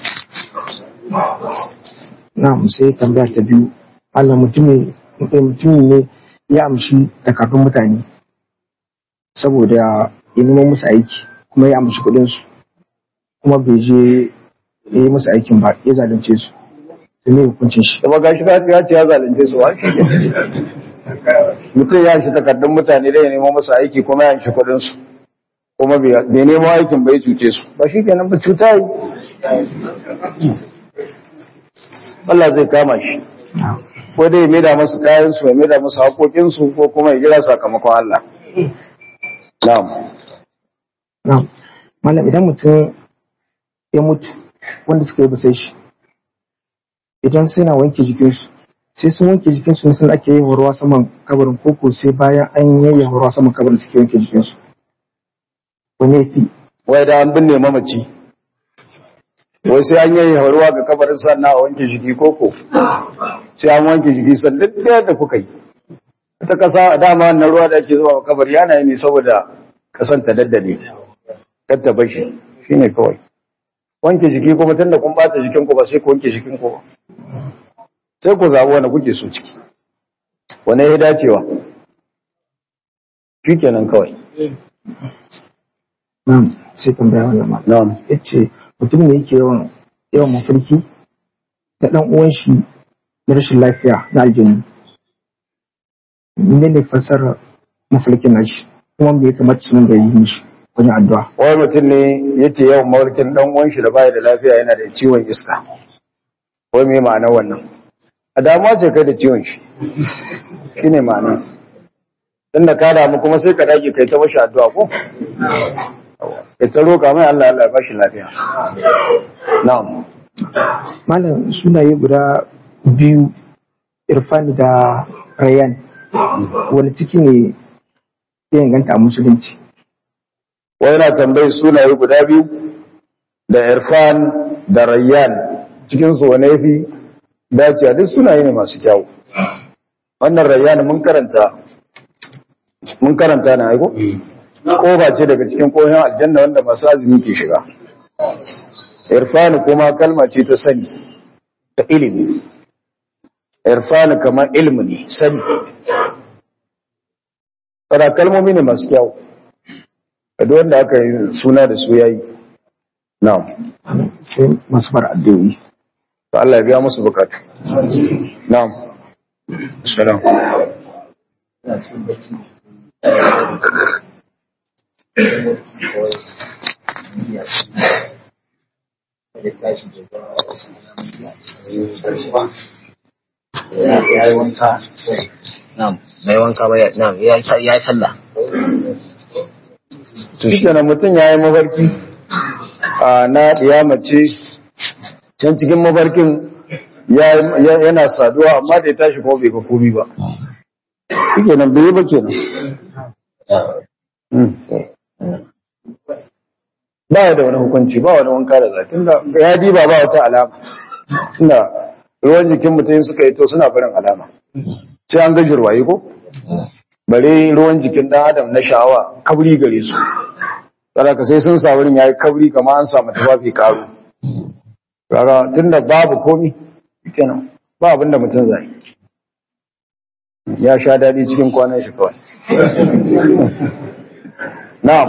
Na'am, sai tambaya ta biyu. Allah mutumin ne ya amshi takardun mutane saboda ya nemo musu aiki kuma ya amshi kuɗin su kuma bai je ya yi musu aikin ba, ya zalunce su. Da me hukuncin shi? Kuma gashi ya ce ya zalunce su wa shi. Mutum ya amshi takardun mutane da ya nemo musu aiki kuma ya amshi kuɗin su kuma bai nemo aikin bai cuce su. Ba shi kenan ba cuta yi. Allah zai kama shi. Ko dai ya maida masu kayansu, ya maida masu haƙoƙinsu ko kuma ya jira sakamakon Allah. Na'am. Na'am. Malam, idan mutum ya mutu wanda suka yi basai shi, idan sai na wanke jikinsu, sai sun wanke jikinsu ne sun ake yi ruwa saman kabarin koko sai bayan an yayyafa ruwa saman kabarin suke wanke jikinsu. Wani ya fi? Wai da an binne mamaci. Wai sai an yayi ruwa ga kabarin sannan a wanke jiki koko sai an wanke jiki sannan duk da kuka yi ta kasa dama wannan ruwa da ake zuwa kabari yana yi ne saboda kasan ta daddale kar ta bashi shine kawai wanke jiki kuma tunda kun bata jikin ku ba sai ku wanke jikin ku ba sai ku zabi wanda kuke so ciki wanda ya dacewa shikenan kawai. Na'am, sai tambaya wannan ma. Na'am. Yace mutum ne yake yawan mafarki da ɗan uwan shi na rashin lafiya na aljanu. Ne fasara mafarkin nashi kuma me ya kamata su da yi mishi wajen addu'a. Wani mutum ne yake yawan mafarkin ɗan uwan shi da baya da lafiya yana da ciwon iska. Wai me ma'anar wannan? A damuwa ce kai da ciwon shi. Shine ma'ana. Tunda ka damu kuma sai ka dage kai ta mashi addu'a ko? Ya ta roƙa mai Allah ya bashi lafiya. Na'am. Malam, sunaye guda biyu, Irfan da Rayyan, wani ciki ne ya inganta a musulunci? Wai na tambayi sunaye guda biyu da Irfan da Rayyan cikin su wani yafi dacewa, duk sunaye ne masu kyau. Wannan Rayyan mun karanta na aiko? Kofa ce daga cikin kohin aljanna wanda masu azumi ke shiga. Irfani kuma kalma ce ta sani, ta ilimi. Irfani kamar ilimi ne, sani. Tsara kalmomi ne masu kyau. Kada wanda aka yi suna da su yayi. Na'am. Sai masu fara addu'o'i. To Allah ya biya musu bukatu. Na'am. Salam. ya yi wanka na'am bai wanka ba na'am ya yi sallah to shi kenan mutum ya yi mafarki na mace can cikin mafarkin yana saduwa amma da ya tashi kuma bai ga komi ba shi kenan bai yi ba kenan ba ya da wani hukunci ba wani wanka da zai tunda ya diba ba wata alama tunda ruwan jikin mutum suka yi to suna barin alama sai an gaji ruwaye ko bare ruwan jikin dan adam na sha'awa kabri gare su ka sai sun sa wurin yayi kabri kamar an samu tufafi karo kaga tunda babu komi kenan ba abin da mutum zai ya sha dadi cikin kwanan shi kawai na'am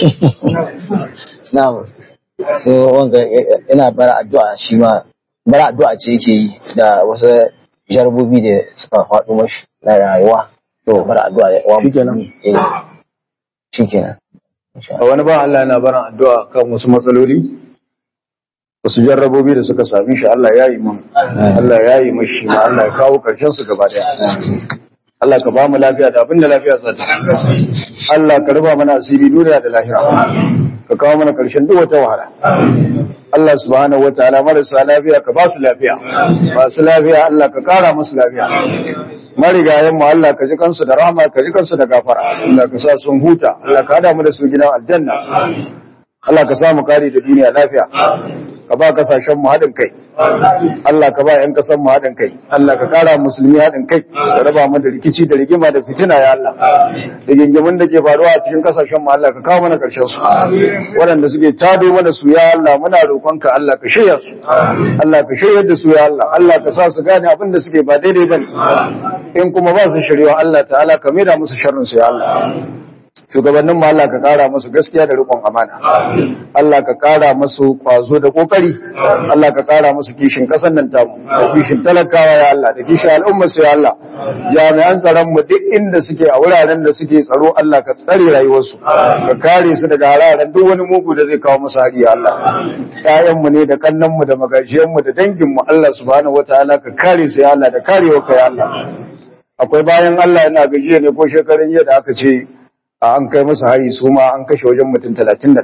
na'am so wanga ina bara addu'a shi ma bara addu'a ce yake yi da wasu jarbobi da suka faɗo mashi na rayuwa to bara addu'a da wa musulmi shikenan a wani ba Allah yana barin addu'a kan wasu matsaloli wasu jarrabobi da suka sami shi Allah ya yi mun Allah ya yi mashi ma Allah ya kawo karshen su gaba daya Allah ka ba mu lafiya da abin da lafiya za ta Allah ka rufa mana asiri duniya da lahira ka kawo mana karshen duk wata wahala Allah subhanahu wataala marasa lafiya ka ba su lafiya masu lafiya Allah ka kara musu lafiya marigayen mu Allah ka ji kansu da rahama ka ji kansu da gafara Allah ka sa sun huta Allah ka hada mu da su gidan aljanna Allah ka sa mu kare da duniya lafiya ka ba kasashen mu haɗin kai Allah ka ba yan kasan mu haɗin kai Allah ka kara musulmi haɗin kai ka raba mu da rikici da rigima da fitina ya Allah da gingimin da ke faruwa a cikin kasashen mu Allah ka kawo mana karshen su waɗanda suke tado mana su ya Allah muna roƙonka Allah ka shirya su Allah ka shiryar da su ya Allah Allah ka sa su gane abin da suke ba daidai bane in kuma ba su shirya Allah ta'ala ka maida musu sharrin su ya Allah shugabannin mu Allah ka kara musu gaskiya da riƙon amana Allah ka kara musu kwazo da kokari Allah ka kara musu kishin kasan nan tamu da kishin talakawa ya Allah da kishin al'umma su ya Allah jami'an tsaron mu duk inda suke a wuraren da suke tsaro Allah ka tsare rayuwarsu ka kare su daga hararen duk wani mugu da zai kawo musu hari ya Allah ƴaƴan mu ne da kannan mu da magajiyan mu da dangin mu Allah subhanahu wataala ka kare su ya Allah da karewa ka ya Allah akwai bayan Allah yana gajiya ne ko shekarun jiya da aka ce an kai musu hari su ma an kashe wajen mutum 31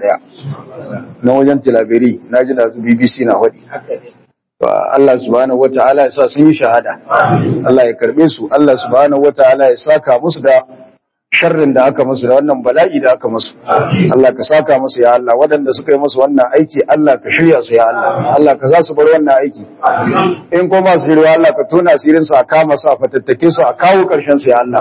na wajen tilaberi na ji da BBC na wadi Allah subhanahu wata'ala ya sa sun yi shahada Allah ya karbe su Allah subhanahu wata'ala ya saka musu da sharrin da aka musu da wannan bala'i da aka musu Allah ka saka musu ya Allah waɗanda suka yi musu wannan aiki Allah ka shirya su ya Allah Allah ka za su bar wannan aiki in kuma su shirya Allah ka tona asirin su a kama su a fatattake su a kawo ƙarshen su ya Allah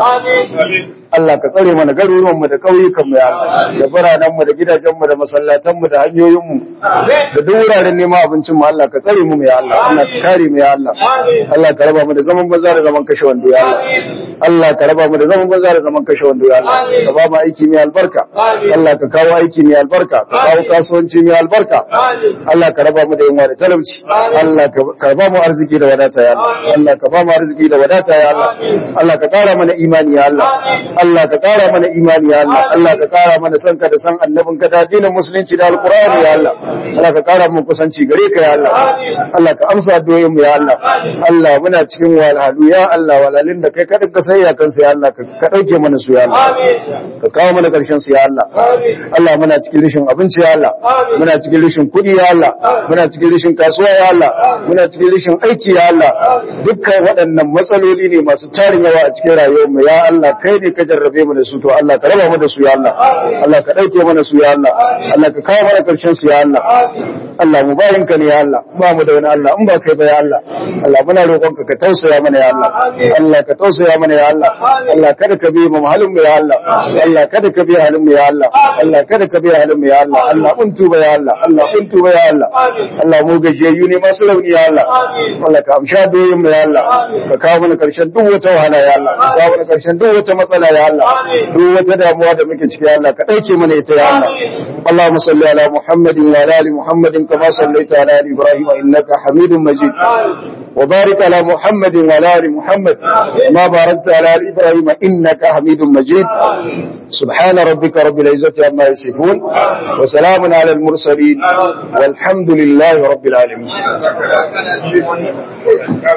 Allah ka tsare mana garuruwanmu da ƙauyukanmu ya Allah da biranenmu da gidajenmu da masallatanmu da hanyoyinmu da duk wuraren neman abincinmu Allah ka tsare mu ya Allah Allah ka kare mu ya Allah Allah ka raba mu da zaman banza da zaman kashe wando ya Allah Allah ka raba mu da zaman banza da zaman kashe wando ya Allah ka ba mu aiki mai albarka Allah ka kawo aiki mai albarka ka kawo kasuwanci mai albarka Allah ka raba mu da yunwa da talauci Allah ka ba mu arziki da wadata ya Allah Allah ka ba mu arziki da wadata ya Allah Allah ka kara mana imani ya Allah Allah ka kara mana imani ya Allah Allah ka kara mana sanka da san annabinka da addinin musulunci da alqur'ani ya Allah Allah ka kara mu kusanci gare ka ya Allah Allah ka amsa addu'o'in mu ya Allah Allah muna cikin walhalu ya Allah walalin da kai ka dinka sayya kansu ya Allah ka dauke mana su ya Allah ka kawo mana karshen su ya Allah Allah muna cikin rishin abinci ya Allah muna cikin rishin kudi ya Allah muna cikin rishin kasuwa ya Allah muna cikin rishin aiki ya Allah dukkan waɗannan matsaloli ne masu tarin yawa a cikin rayuwar mu ya Allah kai ne ka jarrabe mu da su to Allah ka raba mu da su ya Allah Allah ka dauke mana su ya Allah Allah ka kawo mana karshen su ya Allah Allah mu bayin ka ne ya Allah ba mu da wani Allah in ba kai ba ya Allah Allah muna roƙonka ka tausaya mana ya Allah Allah ka tausaya mana ya Allah Allah kada ka bi mu halin mu ya Allah Allah kada ka bi halin mu ya Allah Allah kada ka bi halin mu ya Allah Allah mun tuba ya Allah Allah mun tuba ya Allah Allah mu gajiyayyu ne masu rauni ya Allah Allah ka amsha doyin mu ya Allah ka kawo mana karshen duk wata wahala ya Allah ka kawo mana karshen duk wata matsala ya Allah duk wata damuwa da muke ciki ya Allah ka dauke mana ita ya Allah Allahumma salli ala Muhammadin wa ala ali Muhammadin kama sallaita ala ali Ibrahim innaka Hamidum Majid wa barik ala Muhammadin wa ala ali Muhammad kama barakta ala ali Ibrahim innaka Hamidum Majid subhana rabbika rabbil izzati amma yasifun wa salamun ala al mursalin walhamdulillahi rabbil alamin